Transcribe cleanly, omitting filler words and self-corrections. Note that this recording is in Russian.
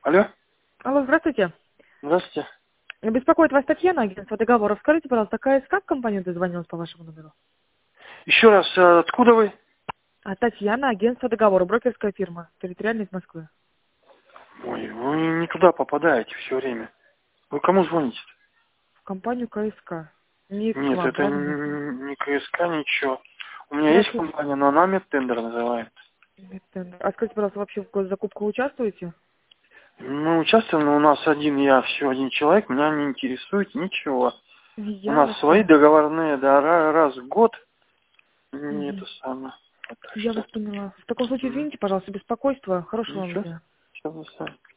Алло, Алло, здравствуйте. здравствуйте. Беспокоит вас Татьяна, агентство договоров. Скажите, пожалуйста, КСК в компанию дозвонилась по вашему номеру? Еще раз, откуда вы? А Татьяна, агентство договора, брокерская фирма, территориальная из Москвы. Ой, вы не туда попадаете все время. Вы кому звоните? В компанию КСК. Не к Нет, вам, это правильно? Нет. не КСК, ничего. У меня есть Хорошо. компания, но она медтендер называется. А скажите, пожалуйста, вообще в госзакупку участвуете? Мы участвуем, но у нас один человек, меня не интересует ничего. У Я нас вас свои поняла. договорные, да, раз в год. Не это Мгм. самое. Вот так Я что. вас поняла. В таком случае, извините, пожалуйста, беспокойство. Хорошего вам Ничего, дня. сейчас